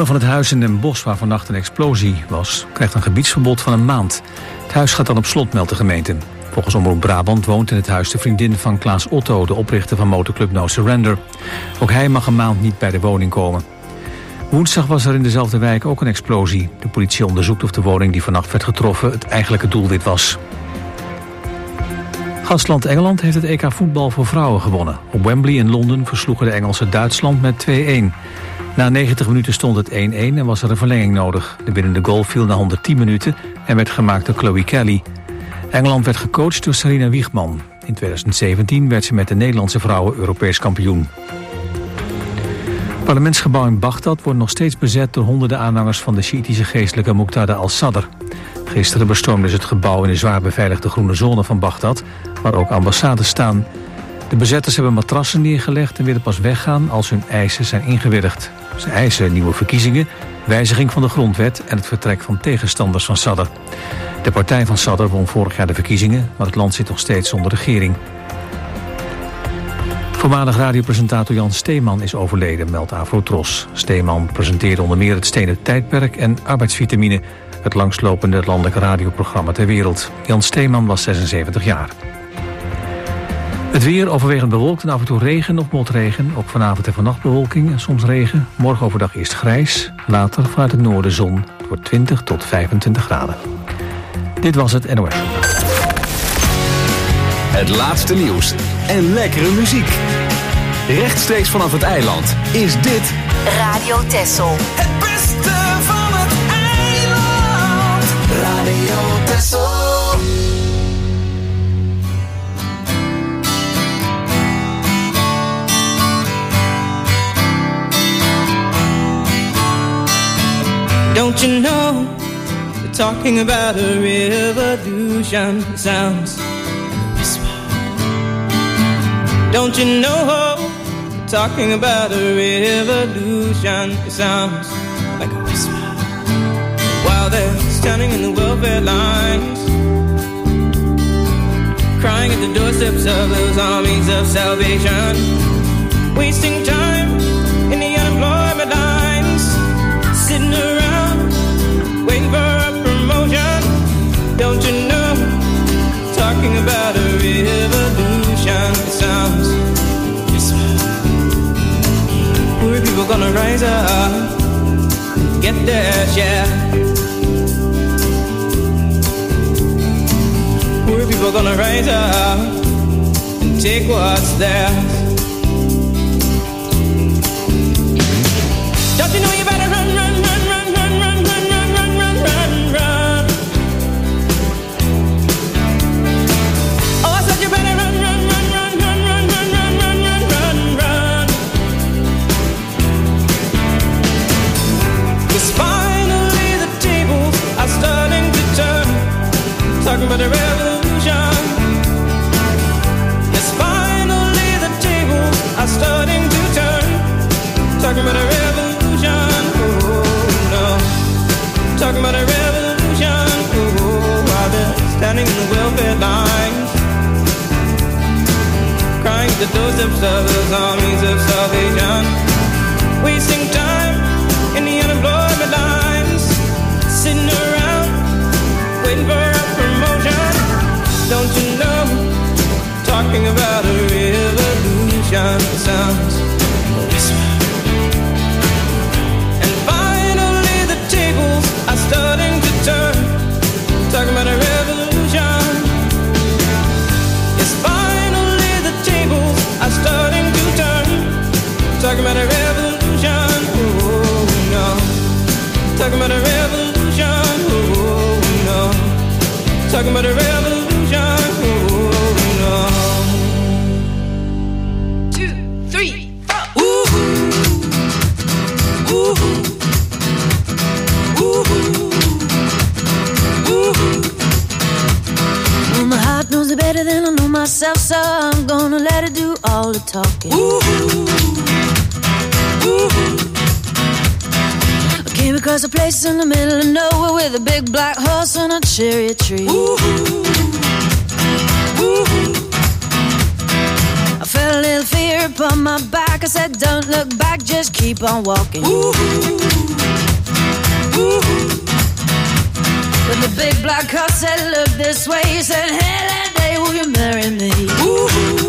bewoner van het huis in Den Bosch waar vannacht een explosie was, krijgt een gebiedsverbod van een maand. Het huis gaat dan op slot, meldt de gemeente. Volgens Omroep Brabant woont in het huis de vriendin van Klaas Otto, de oprichter van motorclub No Surrender. Ook hij mag een maand niet bij de woning komen. Woensdag was er in dezelfde wijk ook een explosie. De politie onderzoekt of de woning die vannacht werd getroffen het eigenlijke doelwit was. Gastland Engeland heeft het EK voetbal voor vrouwen gewonnen. Op Wembley in Londen versloegen de Engelsen Duitsland met 2-1. Na 90 minuten stond het 1-1 en was er een verlenging nodig. De winnende goal viel na 110 minuten en werd gemaakt door Chloe Kelly. Engeland werd gecoacht door Sarina Wiegman. In 2017 werd ze met de Nederlandse vrouwen Europees kampioen. Het parlementsgebouw in Bagdad wordt nog steeds bezet door honderden aanhangers van de Sjiitische geestelijke Muqtada al-Sadr. Gisteren bestormden ze het gebouw in de zwaar beveiligde groene zone van Bagdad, waar ook ambassades staan. De bezetters hebben matrassen neergelegd en willen pas weggaan als hun eisen zijn ingewilligd. Ze eisen nieuwe verkiezingen, wijziging van de grondwet en het vertrek van tegenstanders van Sadr. De partij van Sadr won vorig jaar de verkiezingen, maar het land zit nog steeds zonder regering. Voormalig radiopresentator Jan Steeman is overleden, meldt Afrotros. Steeman presenteerde onder meer het Stenen Tijdperk en Arbeidsvitamine, het langslopende landelijke radioprogramma ter wereld. Jan Steeman was 76 jaar. Het weer overwegend bewolkt en af en toe regen of motregen. Ook vanavond en vannacht bewolking en soms regen. Morgen overdag eerst grijs, later vanuit het noorden zon. Het wordt 20 tot 25 graden. Dit was het NOS. Het laatste nieuws en lekkere muziek. Rechtstreeks vanaf het eiland is dit Radio Texel. Het beste van het eiland. Radio Texel. Don't you know, they're talking about a revolution. It sounds like a whisper. Don't you know, they're talking about a revolution. It sounds like a whisper. While they're standing in the welfare lines, crying at the doorsteps of those armies of salvation, wasting time in the unemployment lines, sitting around waiting for a promotion. Don't you know, talking about a revolution. It sounds poor people gonna rise up and get their share. Poor people gonna rise up and take what's theirs. Don't you know you better run, run, run, run, run, run, run, run, run, run, run, run. Oh, I said you better run, run, run, run, run, run, run, run, run, run, run, run. 'Cause finally the tables are starting to turn. Talking about a revolution. Yes, finally the tables are starting to turn. Talking about a revolution, oh no. Talking about a revolution, oh, while they're standing in the welfare lines, crying at the doorsteps of those armies of salvation, wasting time in the unemployment lines, sitting around waiting for a promotion. Don't you know, talking about a revolution sounds whisper. Starting to turn, talking about a revolution. Yes, finally the tables are starting to turn, talking about a revolution. Oh no, talking about a revolution. Oh no, talking about a revolution. Oh no. 2, 3, 4. Ooh, ooh. Well, my heart knows it better than I know myself, so I'm gonna let it do all the talking. Ooh, ooh. I came across a place in the middle of nowhere with a big black horse and a cherry tree. Ooh, ooh. I felt a little fear upon my back. I said, don't look back, just keep on walking. Ooh. said, look this way. He said, hey, that day, will you marry me? Ooh,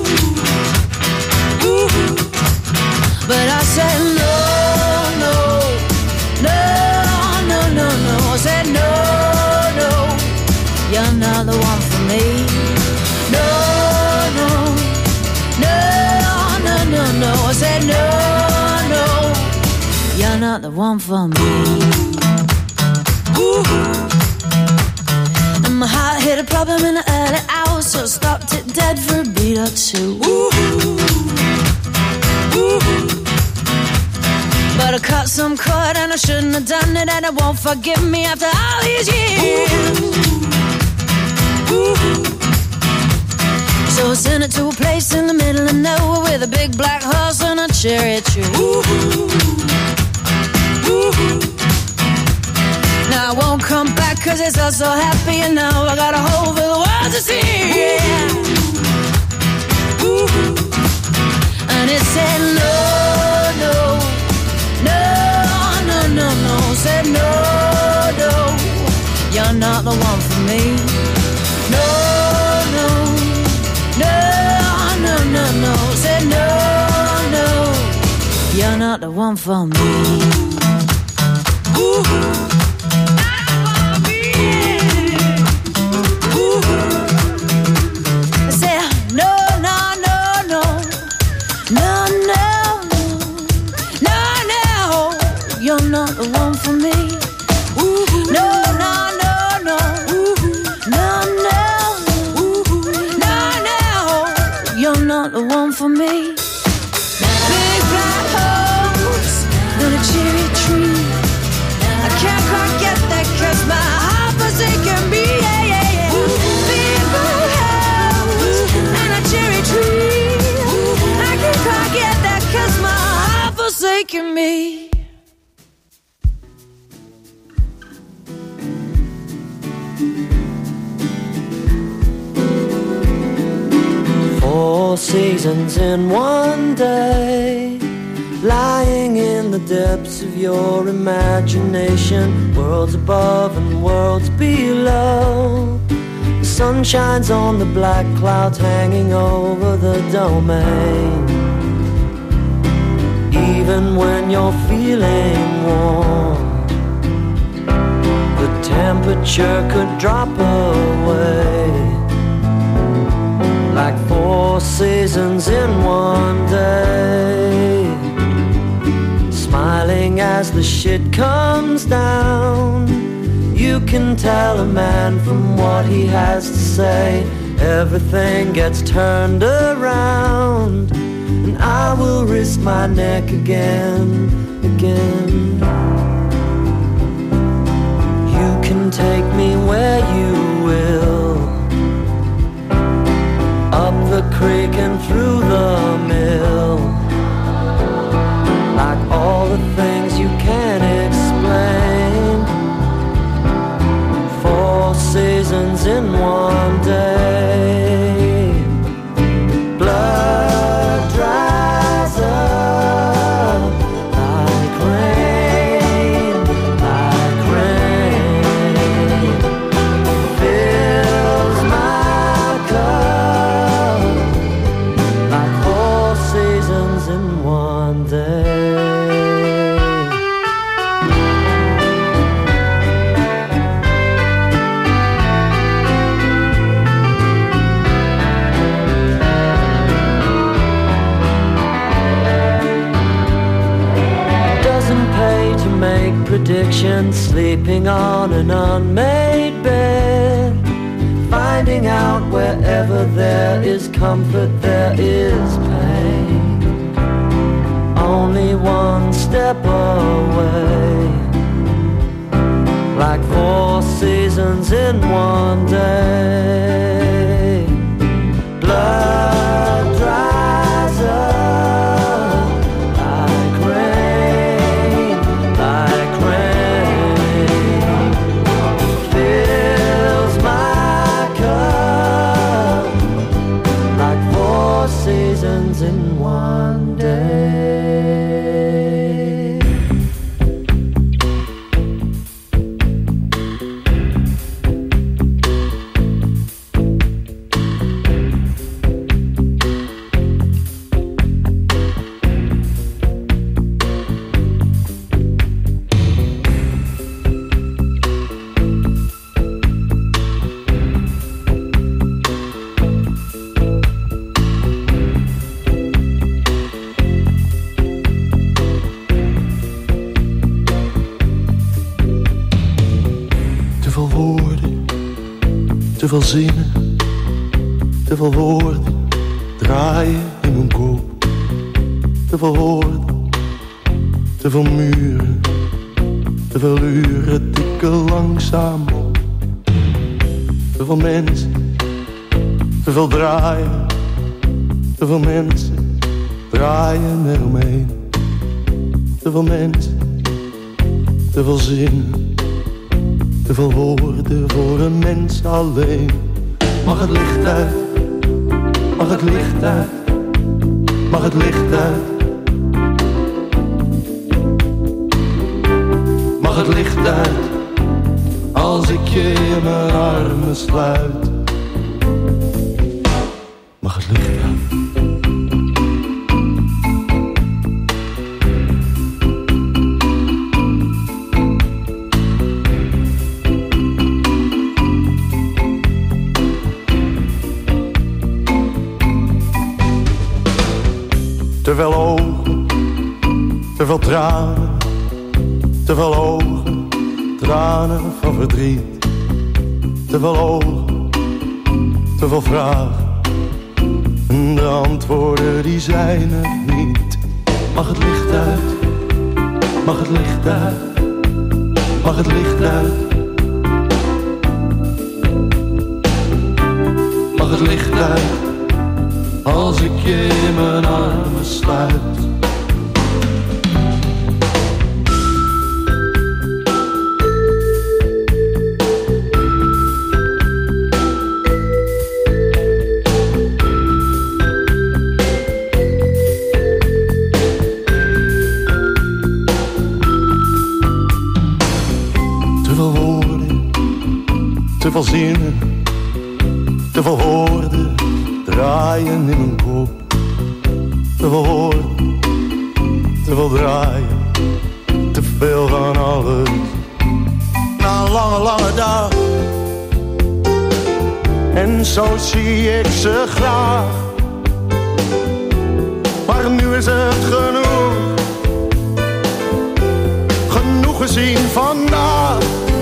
ooh. But I said, no, no, no, no, no, no. I said, no, no, you're not the one for me. No, no, no, no, no, no. I said, no, no, you're not the one for me. Ooh. And my heart hit a problem in the early hours, so I stopped it dead for a beat or two. Ooh. Ooh. But I cut some cord and I shouldn't have done it, and it won't forgive me after all these years. Ooh. So I sent it to a place in the middle of nowhere with a big black horse and a cherry tree. Ooh. Ooh. Now I won't come back cause it's all so happy, and now I got a hole for the world to see. Yeah. Ooh. And it said no, no, no, no, no, no. Said no, no, you're not the one for me. No, no, no, no, no, no. Said no, no, you're not the one for me. Ooh. You're not the one for me. Ooh. No, no, no, no. Ooh. No, no. Ooh. No, no. You're not the one for me. Big black horse and a cherry tree. I can't quite get that cause my heart forsaken me. Yeah, yeah, yeah. Big black horse and a cherry tree. I can't quite get that cause my heart forsaken me. 4 seasons in one day, lying in the depths of your imagination, worlds above and worlds below. The sun shines on the black clouds hanging over the domain. Even when you're feeling warm, the temperature could drop away. Like 4 seasons in one day, smiling as the shit comes down. You can tell a man from what he has to say. Everything gets turned around, and I will risk my neck again, again. You can take me where you will, up the creek and through the mill, like all the things you can't explain. 4 seasons in one day, blood dries up like rain, like rain, fills my cup. In one day, doesn't pay to make predictions, sleeping on an unmade bed, finding out wherever there is comfort there is pain. Only one step away, like 4 seasons in one day. Blood dries up like rain, like rain, fills my cup, like 4 seasons in one day. Te veel zinnen, te veel woorden draaien in mijn kop. Te veel woorden, te veel muren, te veel uren tikken langzaam op. Te veel mensen, te veel draaien, te veel mensen draaien eromheen. Te veel mensen, te veel zinnen, te veel woorden voor een mens alleen. Mag het licht uit, mag het licht uit, mag het licht uit. Mag het licht uit, als ik je in mijn armen sluit. Mag het licht uit. Te veel ogen, te veel tranen, te veel ogen, tranen van verdriet. Te veel ogen, te veel vragen, en de antwoorden die zijn er niet. Mag het licht uit, mag het licht uit, mag het licht uit. Mag het licht uit, als ik je in mijn armen sluit. Te veel woorden, te veel zinnen, te veel woorden draaien in mijn kop. Te veel woorden, te veel draaien, te veel van alles. Na een lange, lange dag, en zo zie ik ze graag. Maar nu is het genoeg, genoeg gezien vandaag.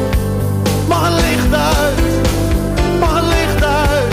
Mag het licht uit, mag het licht uit.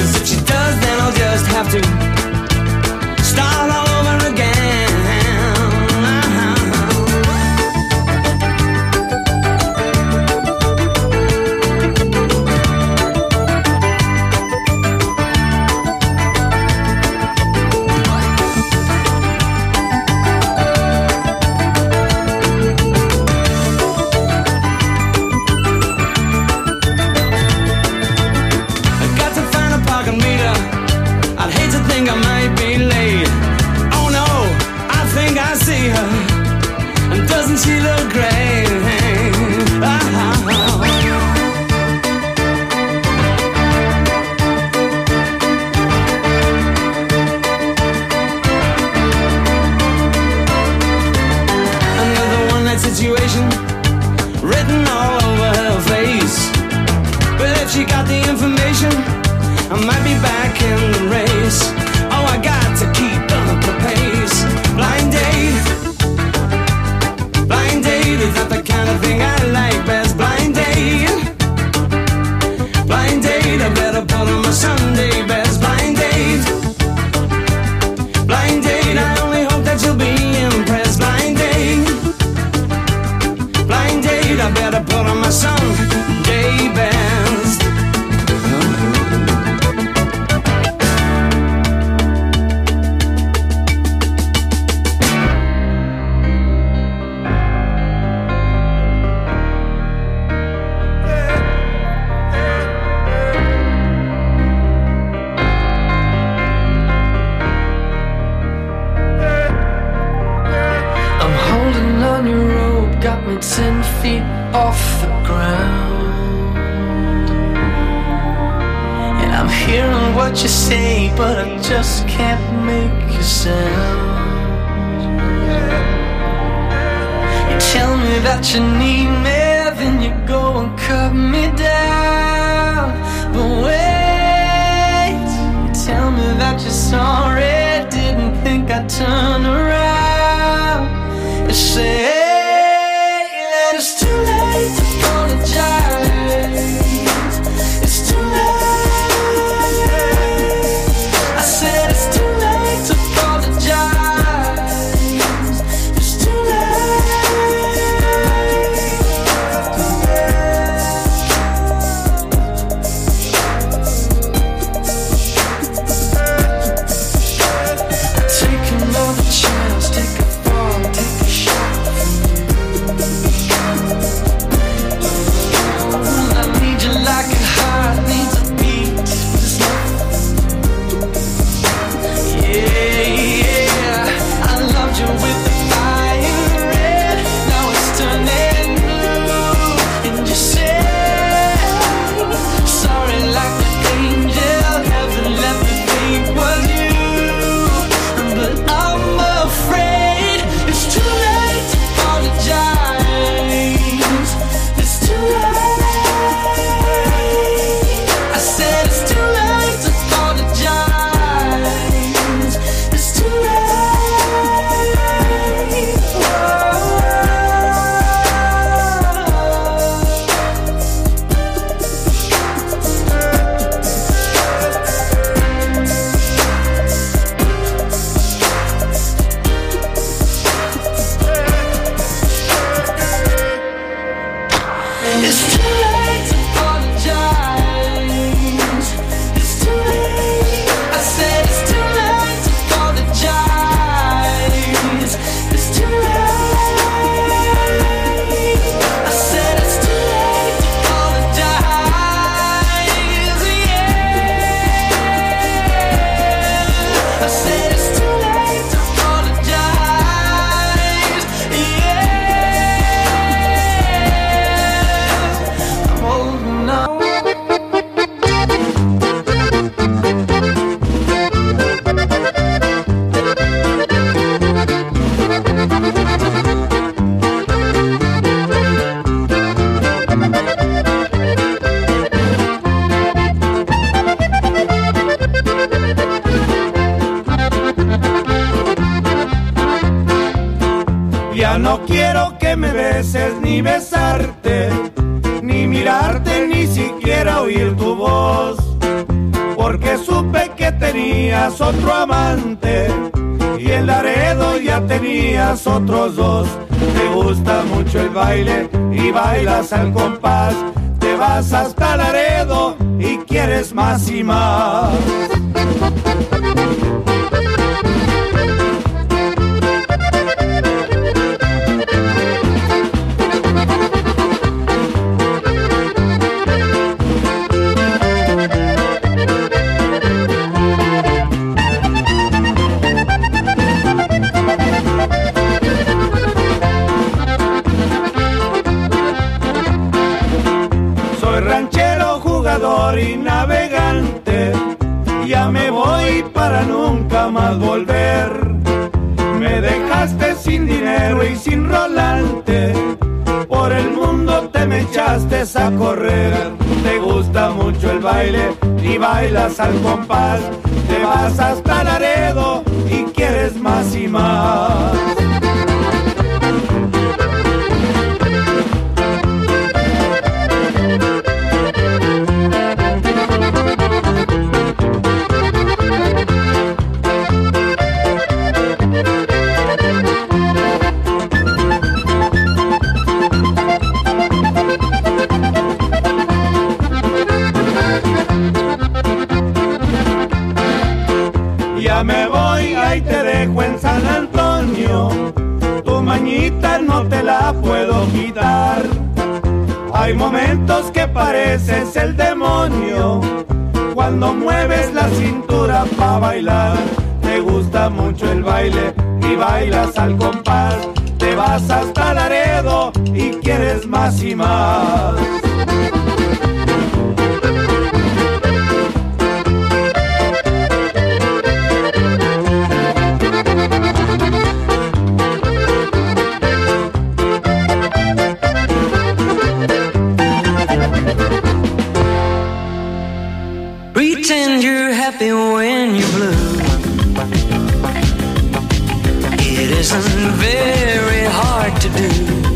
Start all over again. second race. Oh, I got to keep up the pace. Blind date is not the kind of thing I like best. Blind date, I better put on my Sunday best. Blind date, I only hope that you'll be impressed. Blind date, I better put on my Sunday best. I'm holding on your rope, got me 10 feet off the ground. And I'm hearing what you say, but I just can't make a sound. You tell me that you need me, then you go and cut me down. But wait, you tell me that you're sorry, didn't think I'd turn around. You say that it's too late to apologize. It's too late. I said it's too late to apologize. It's too take another chance, take a fall, take a shot. I need you like a heart needs a beat. Yeah, I loved you with the fire red. Now it's turning blue. And you say sorry like an angel. Heaven let me think was you. But I'm afraid it's too late to apologize. It's too late. I said it's too late to apologize. It's too late. It's too late to apologize. It's too late. I said it's too late to apologize. It's too late. I said it's too late to apologize. Yeah. I said it's too late to apologize. Yeah. I'm holding on. Ya no quiero que me beses ni besarte, ni mirarte, ni siquiera oír tu voz, porque supe que tenías otro amante y en Laredo ya tenías otros dos. Te gusta mucho el baile y bailas al compás, te vas hasta Laredo y quieres más y más. Soy ranchero, jugador y navegante, ya me voy para nunca más volver. Me dejaste sin dinero y sin rolante, por el mundo te me echaste a correr. Te gusta mucho el baile y bailas al compás. Te vas hasta Laredo y quieres más y más. Me voy, ahí te dejo en San Antonio. Tu mañita no te la puedo quitar. Hay momentos que pareces el demonio cuando mueves la cintura pa' bailar. Te gusta mucho el baile y bailas al compás. Te vas hasta Laredo y quieres más y más. Pretend you're happy when you're blue. It isn't very hard to do,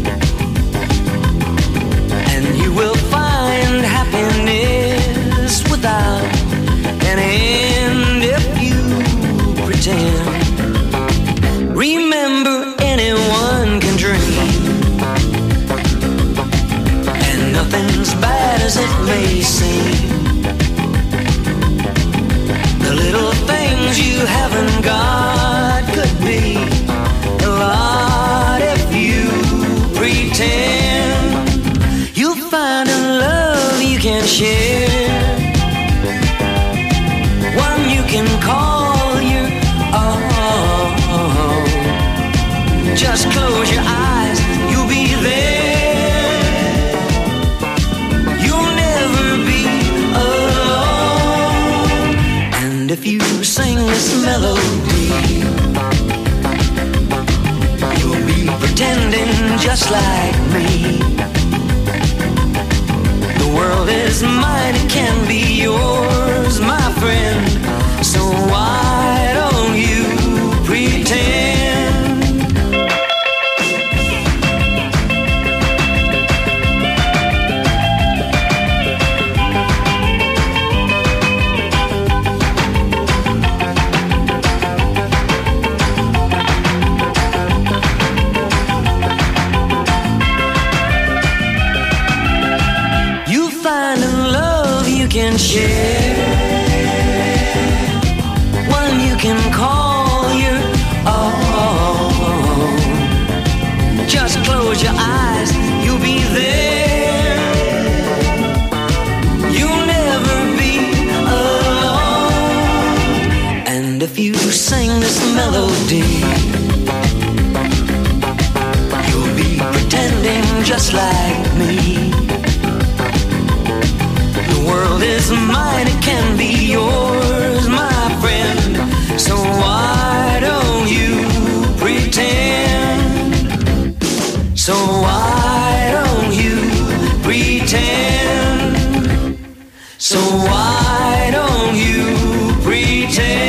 and you will find happiness without an end if you pretend. Remember, anyone can dream, and nothing's bad as it may seem. The little things you haven't got could be a lot if you pretend. You'll find a love you can share, one you can call your own. Just close your eyes, you'll be there. You'll never be alone. And if you sing this melody, you'll be pretending just like me. The world is mine, it can be yours, my friend. So why don't you pretend? Can share, one you can call your own. Just close your eyes, you'll be there. You'll never be alone. And if you sing this melody, you'll be pretending just like me. The world is mine, it can be yours, my friend. So why don't you pretend? So why don't you pretend? So why don't you pretend?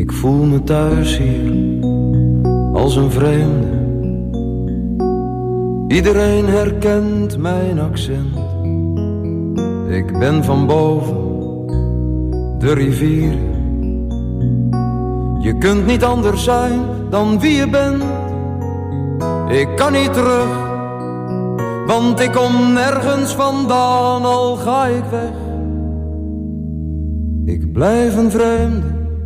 Ik voel me thuis hier als een vreemde. Iedereen herkent mijn accent. Ik ben van boven de rivier. Je kunt niet anders zijn dan wie je bent. Ik kan niet terug, want ik kom nergens vandaan, al ga ik weg. Ik blijf een vreemde.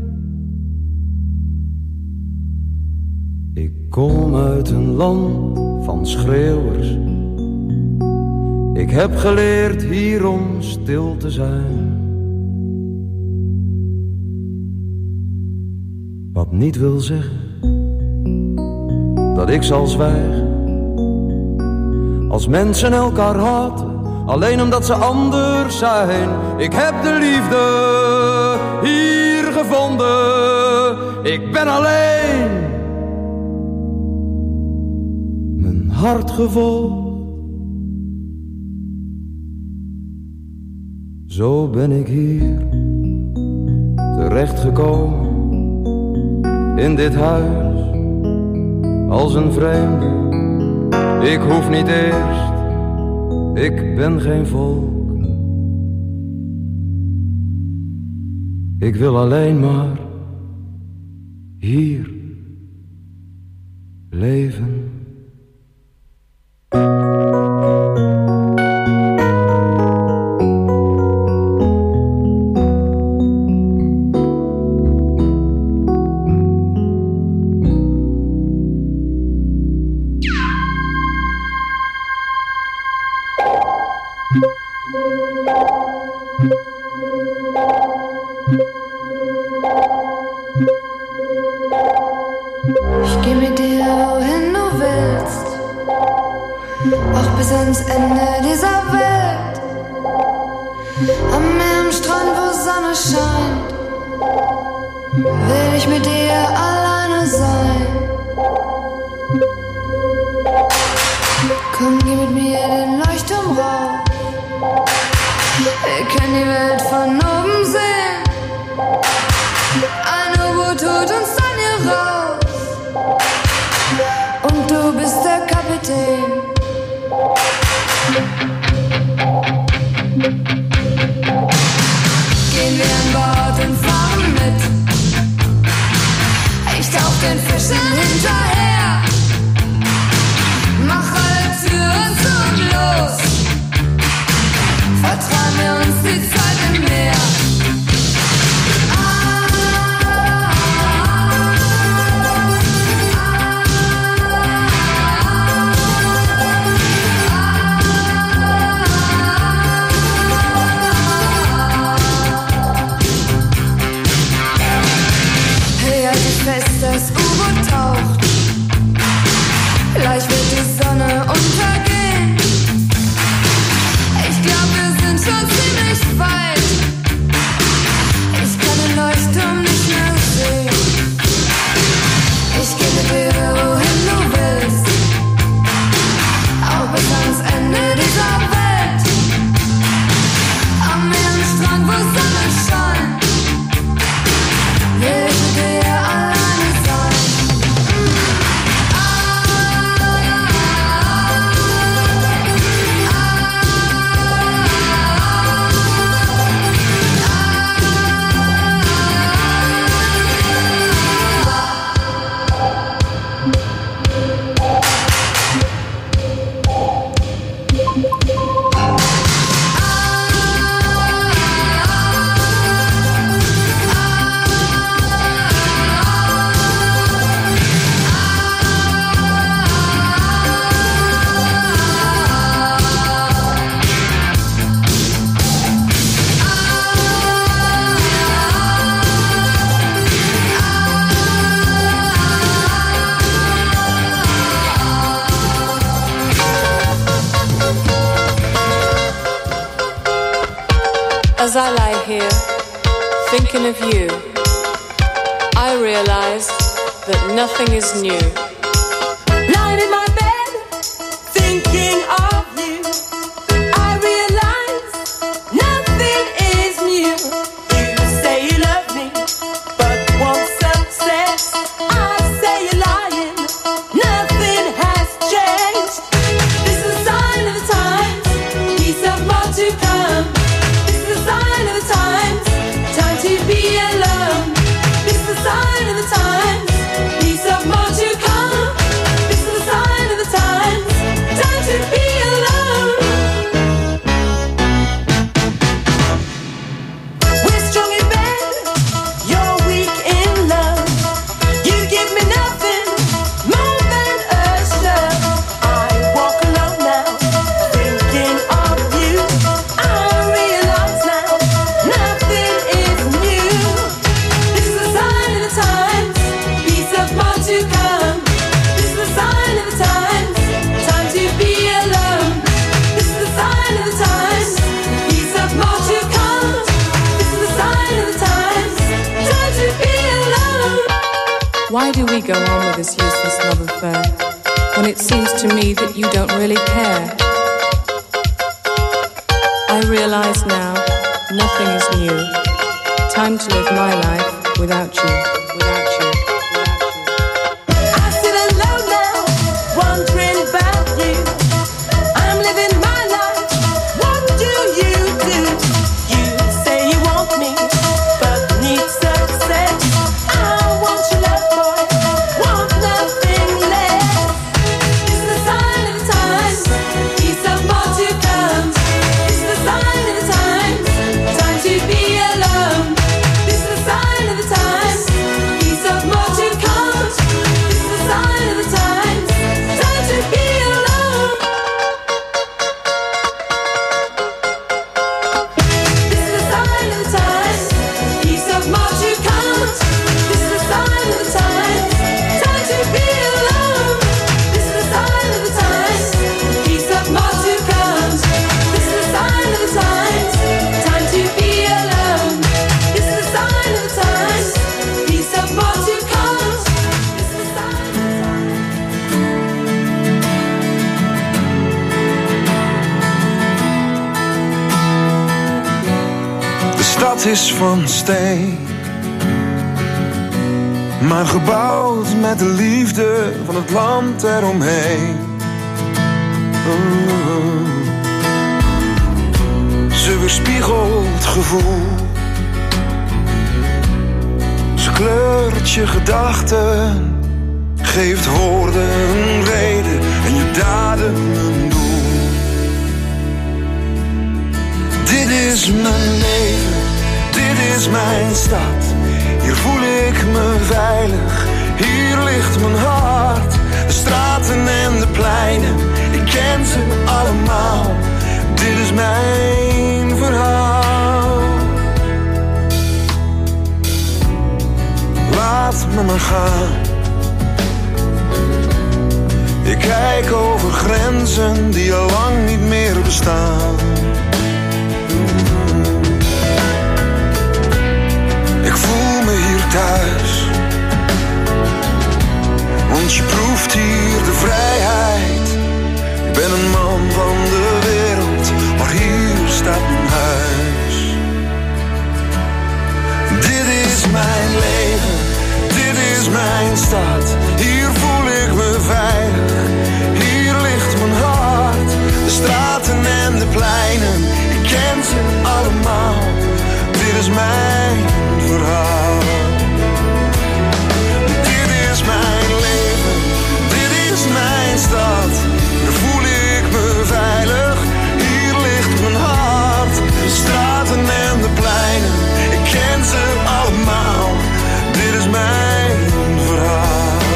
Ik kom uit een land van schreeuwers. Ik heb geleerd hier om stil te zijn. Wat niet wil zeggen dat ik zal zwijgen. Als mensen elkaar haten, alleen omdat ze anders zijn. Ik heb de liefde hier gevonden. Ik ben alleen. Mijn hart gevolgd. Zo ben ik hier terechtgekomen. In dit huis als een vreemde. Ik hoef niet eerst, ik ben geen volk. Ik wil alleen maar hier leven. Ich geh mit dir, wohin du willst, auch bis ans Ende dieser Welt. Am Meer, am Strand, wo Sonne scheint, will ich mit dir alleine sein. Komm, geh mit mir den Leuchtturm rauf. Wir können die Welt von oben sehen. Ein U-Boot holt uns dann hier raus. Und du bist der Kapitän. Gehen wir an Bord und fahren mit. Ich tauch den Fischen hinterher. Mach alle Türen zu und los. Vertrauen wir uns die Zeit im Meer. Das U-Boot taucht, gleich wird die Sonne untergehen. Ich glaub, wir sind schon ziemlich weit. Ich kann den Leuchtturm nicht mehr sehen. Ich geh mit dir, wohin du willst, auch bis ans Ende dieser Welt. Am Meer, am Strand, wo Sonne scheint, will ich mit dir allein. As I lie here, thinking of you, I realize that nothing is new. Lying in my bed, thinking of you, I realize nothing is new. You say you love me, but won't say Why do we go on with this useless love affair when it seems to me that you don't really care? I realize now nothing is new. Time to live my life without you, without you, without you. I sit alone now, wondering about you. I'm living my life. What do? You say you want me, but need success. I want your love, boy, want nothing less. It's the sign of the times, peace of more to come. It's the sign of the times, time to be alone. It's the sign of the times, peace of more to come. It's the sign of the times, time to be alone. This is the sign of the times, peace of more to come. This is the sign of the times, time to be alone. This is the sign of the times, peace of more to come. This is the sign of the times, time to be alone. This is the sign of the times, peace of more to come. This is the sign of the De stad is van steen, maar gebouwd met de liefde van het land eromheen. Ze weerspiegelt gevoel, ze kleurt je gedachten, geeft woorden een reden en je daden een doel. Dit is mijn leven, dit is mijn stad. Hier voel ik me veilig, hier ligt mijn hart. De straten en de pleinen, ik ken ze allemaal. Dit is mijn verhaal. Laat me maar gaan. Ik kijk over grenzen die al lang niet meer bestaan. Ik voel me hier thuis, want je proeft hier de vrijheid. Ik ben een man van de wereld, maar hier staat mijn huis. Dit is mijn leven, dit is mijn stad. Hier voel ik me veilig, hier ligt mijn hart. De straten en de pleinen, ik ken ze allemaal. Dit is mijn verhaal. Dit is mijn leven, dit is mijn stad. Hier voel ik me veilig, hier ligt mijn hart. De straten en de pleinen, ik ken ze allemaal. Dit is mijn verhaal.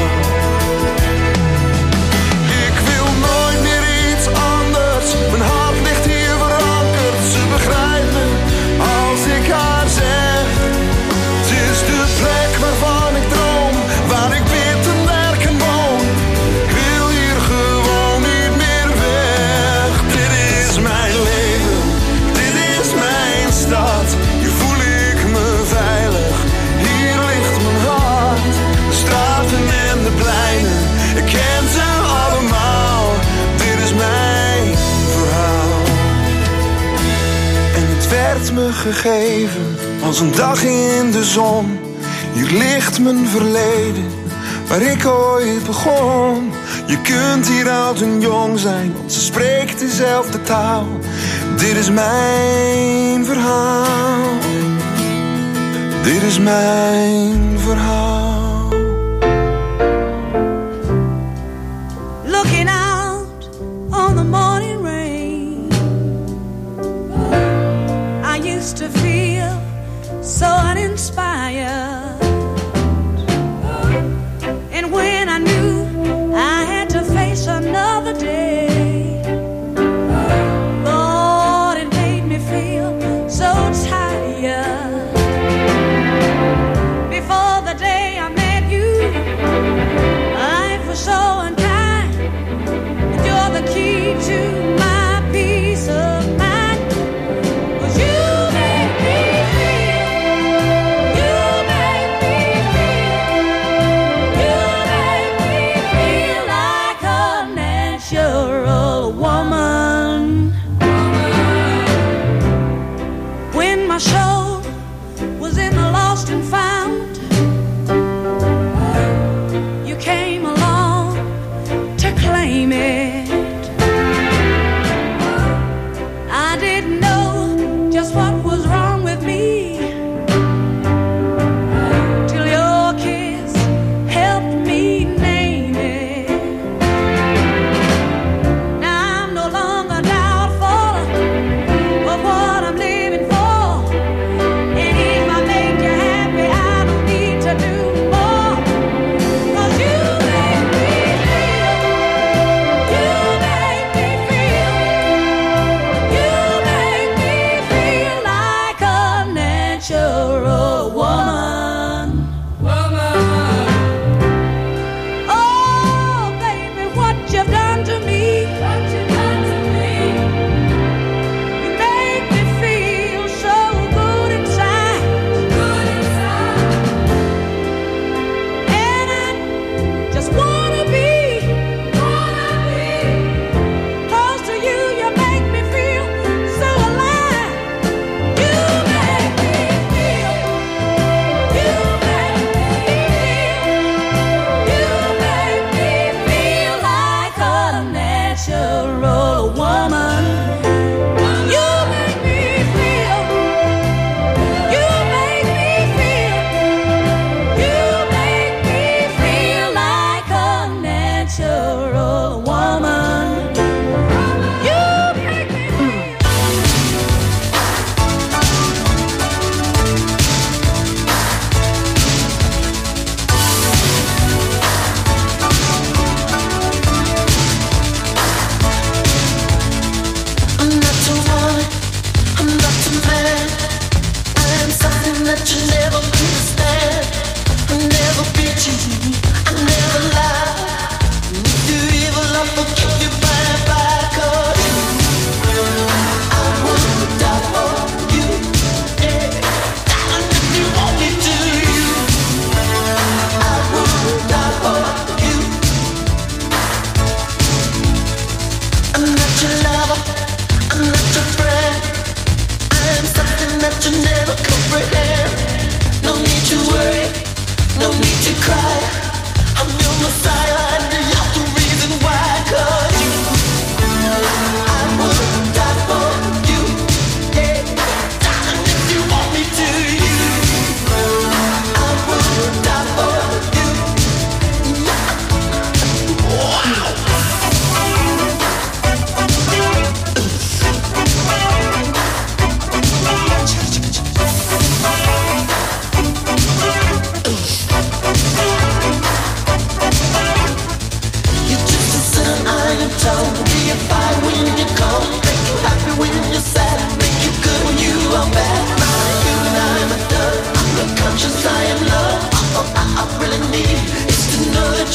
Ik wil nooit meer iets anders, mijn hart ligt hier verankerd. Ze begrijpt me als ik haar zeg. Het is de plek waarvan ik droom, waar ik bid en werk en woon. Ik wil hier gewoon niet meer weg. Dit is mijn leven, dit is mijn stad. Hier voel ik me veilig, hier ligt mijn hart. De straten en de pleinen, ik ken ze allemaal. Dit is mijn verhaal. En het werd me gegeven als een dag in de zon. Hier ligt mijn verleden, waar ik ooit begon. Je kunt hier oud en jong zijn, want ze spreekt dezelfde taal. Dit is mijn verhaal. Dit is mijn verhaal. Looking out on the morning rain, I used to feel so uninspired. And when I knew I had to face another day, Lord, it made me feel so tired. Before the day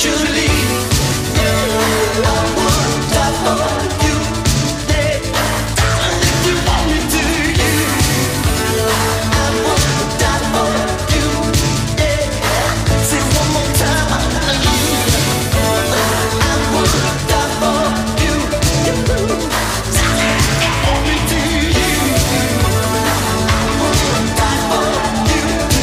you leave. I would die for you. Yeah, darling, if you want me to, you. I would die for you. Yeah, say one more time, I love you. I would die for you. Darling, if you want me to, you. I would die for you.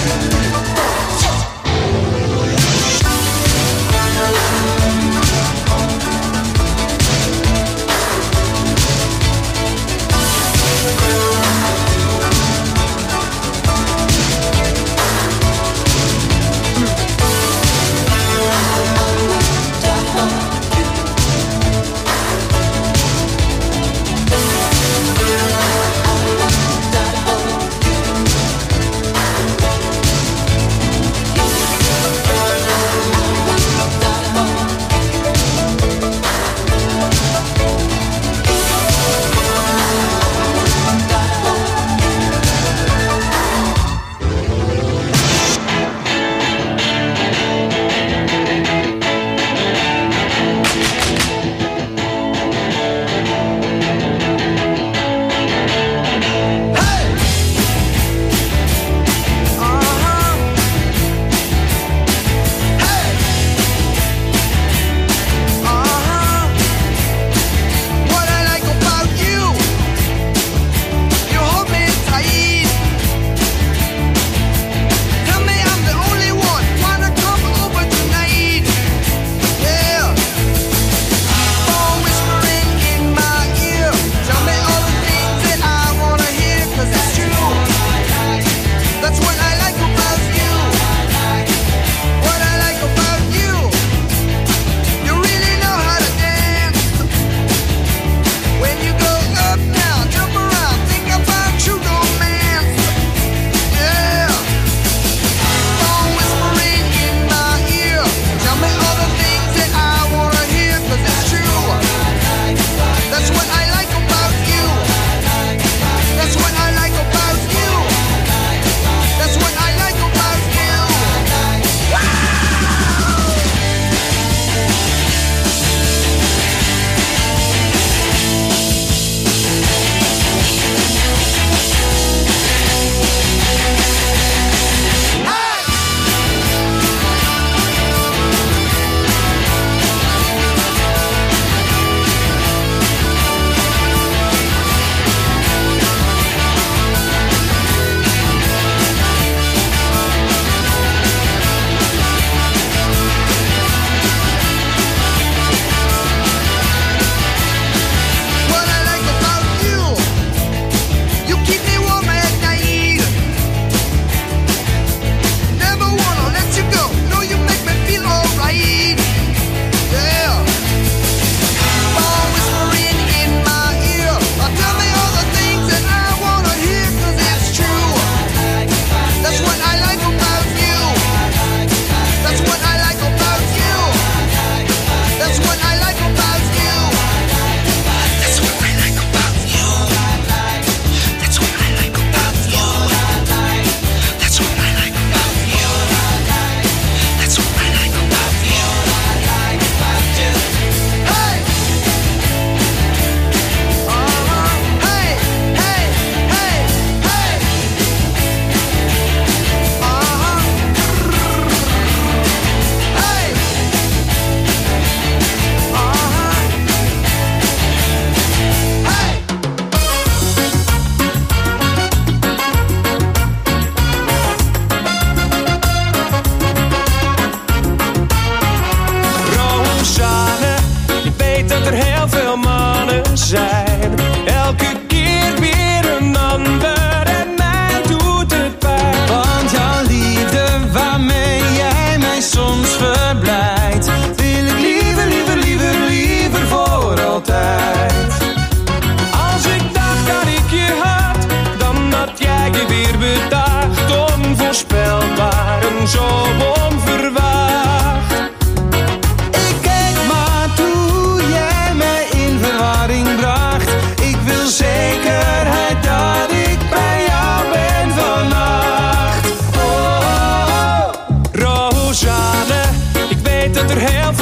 zo onverwacht. Ik keek maar toe jij mij in verwarring bracht. Ik wil zekerheid dat ik bij jou ben vannacht. Oh, oh, oh. Rosanne, ik weet dat er heel veel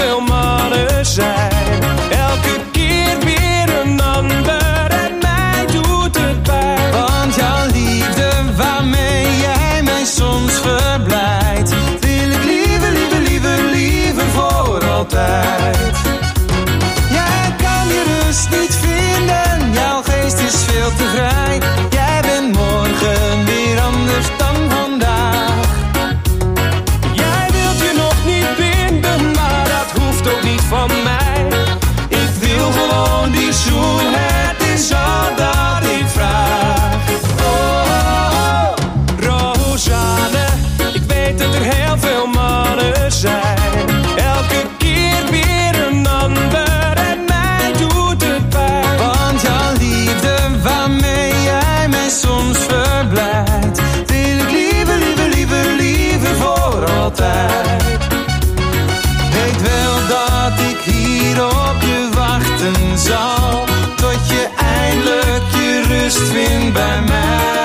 altijd. Jij kan je rust niet vinden, jouw geest is veel te vrij. Jij bent morgen weer anders dan vandaag. Jij wilt je nog niet binden, maar dat hoeft ook niet van mij. Ik wil gewoon die zoen, het is al dat ik vraag. Oh, Rosanne, ik weet dat er heel veel mannen zijn. Elke keer weer een ander en mij doet het pijn. Want jouw liefde waarmee jij mij soms verblijdt, wil ik liever, liever, liever, liever voor altijd. Weet wel dat ik hier op je wachten zal, tot je eindelijk je rust vindt bij mij.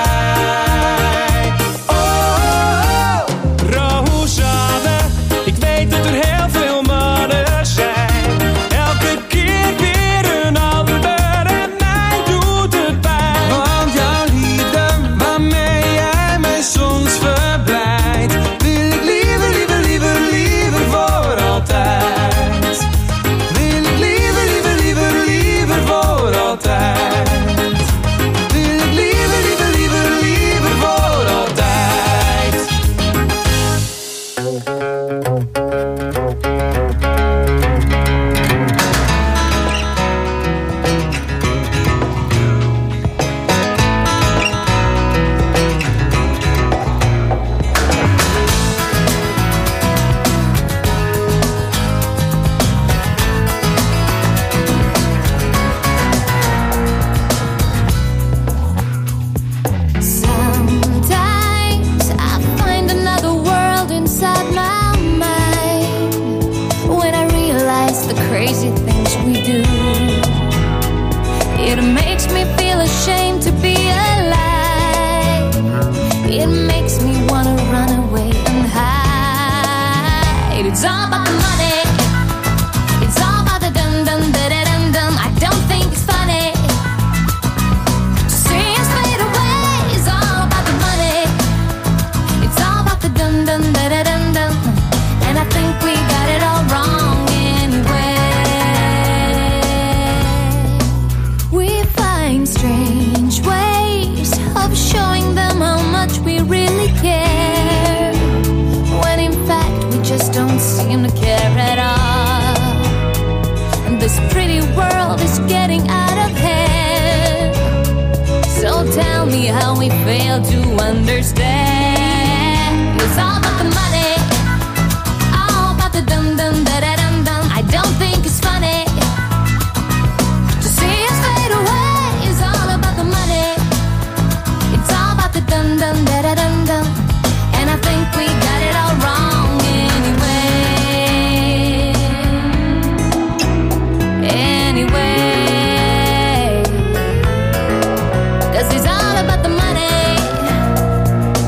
Oh, Rosanne, ik weet dat er heel veel mannen zijn. Elke keer weer een ander en mij doet het pijn. Want jouw liefde waarmee jij mij soms verblijdt, wil ik liever, liever, liever, liever voor altijd. Wil ik liever, liever, liever, liever voor altijd. Wil ik liever, liever, liever, liever voor altijd. Sometimes I find another world inside my mind when I realize the crazy things we do. It makes me feel ashamed to be alive. It makes me wanna run away and hide. It's all about the money. It's all about the dum dum da da dum dum. I don't think it's funny to see us fade away. It's all about the money. It's all about the dum dum da da dum dum. And I think we got it all wrong anyway. We find strange ways of showing them how much we really care, when in fact we just don't seem to care at all. And this pretty world is getting out of hand. So tell me how we fail to understand. It's all about the money, all about the dum dum da da dum dum. I don't think it's funny to see us fade away. It's all about the money. It's all about the dum dum da da dum dum. And I think we got it all wrong anyway. Anyway, 'cause it's all about the money.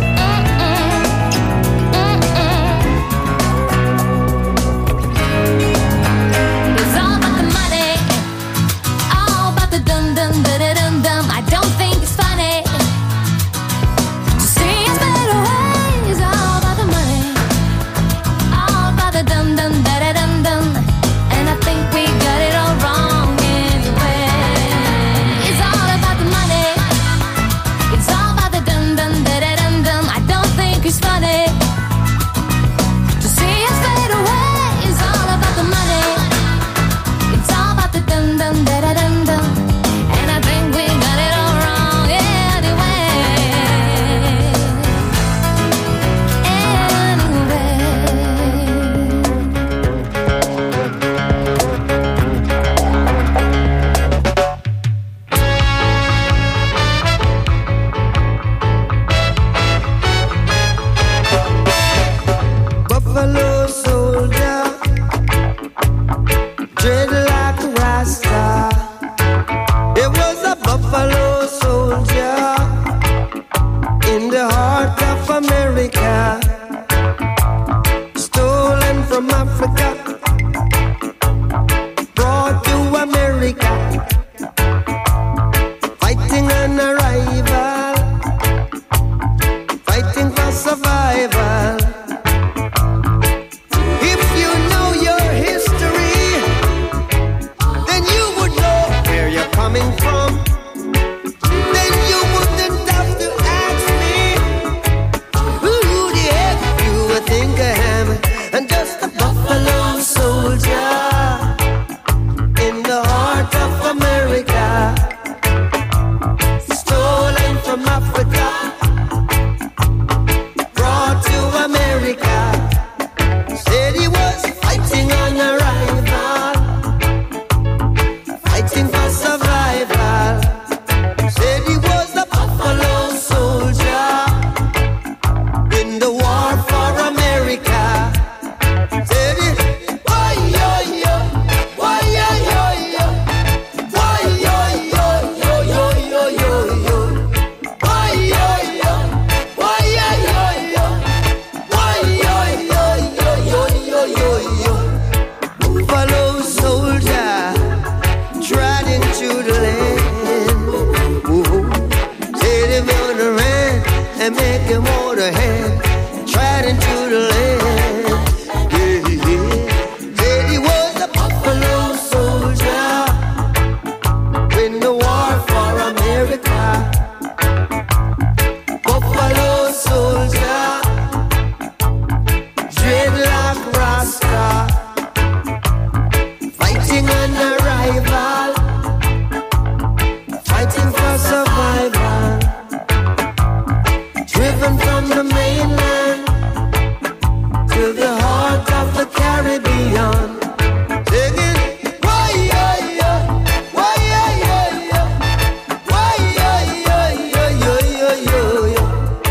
out of the Caribbean. Singing, why, yeah, yeah, why, yeah, yeah, yeah, why, yeah, yeah, yeah, yeah, yeah, yeah, yeah.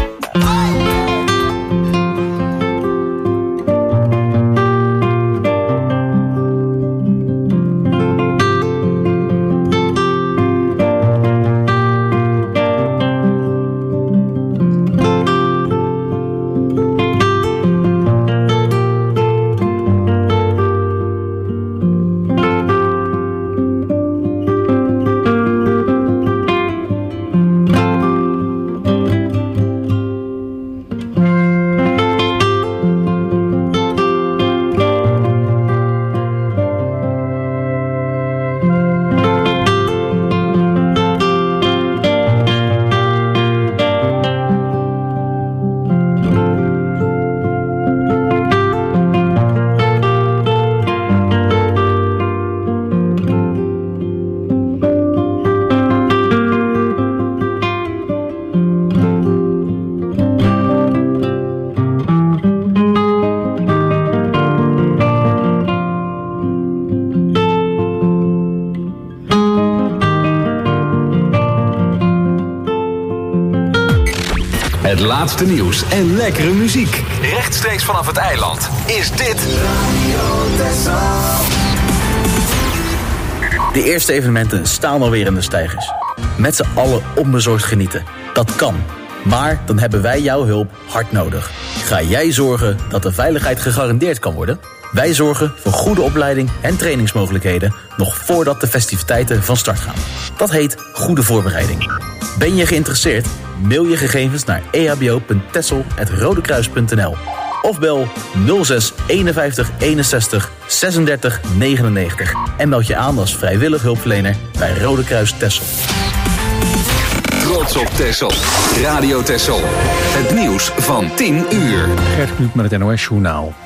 Het laatste nieuws en lekkere muziek. Rechtstreeks vanaf het eiland is dit Radio Texel. De eerste evenementen staan alweer in de steigers. Met z'n allen onbezorgd genieten. Dat kan. Maar dan hebben wij jouw hulp hard nodig. Ga jij zorgen dat de veiligheid gegarandeerd kan worden? Wij zorgen voor goede opleiding en trainingsmogelijkheden nog voordat de festiviteiten van start gaan. Dat heet goede voorbereiding. Ben je geïnteresseerd? Mail je gegevens naar ehbo.texel@rodekruis.nl of bel 06 51 61 36 99 en meld je aan als vrijwillig hulpverlener bij Rode Kruis Texel. Trots op Texel. Radio Texel. Het nieuws van 10 uur. Gert Kluk met het NOS Journaal.